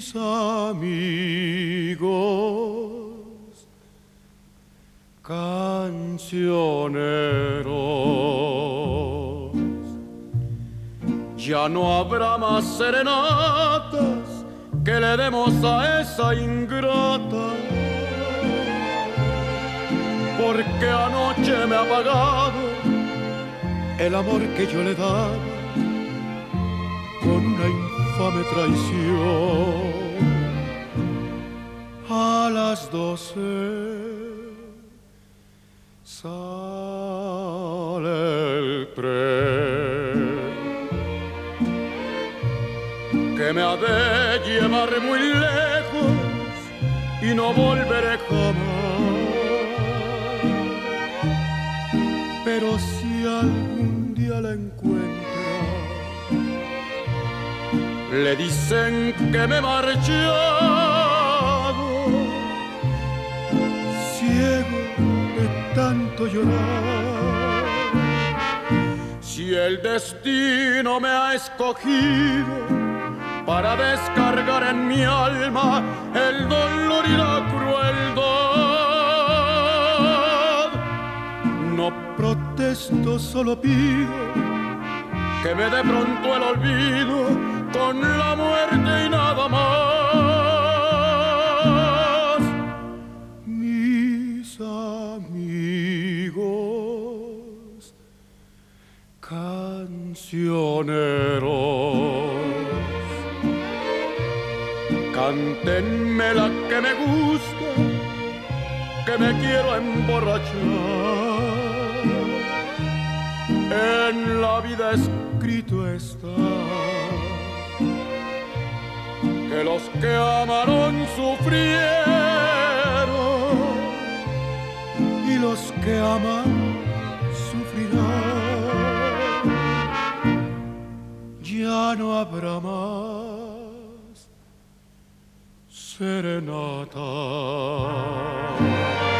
amigos cancioneros. Ya no habrá más serenatas que le demos a esa ingrata, porque anoche me ha pagado el amor que yo le daba con una infame traición. A las 12 sale el tren que me ha de llevar muy lejos y no volveré jamás. Pero si algún día la encuentra, le dicen que me he marchado, ciego de tanto llorar. Si el destino me ha escogido para descargar en mi alma el dolor y la crueldad, no protesto, solo pido que me dé pronto el olvido con la muerte y nada más. Mis amigos cancioneros, cántenme la que me gusta, que me quiero emborrachar. En la vida escrito está que los que amaron sufrieron y los que aman sufrirán. Ya no habrá más serenata.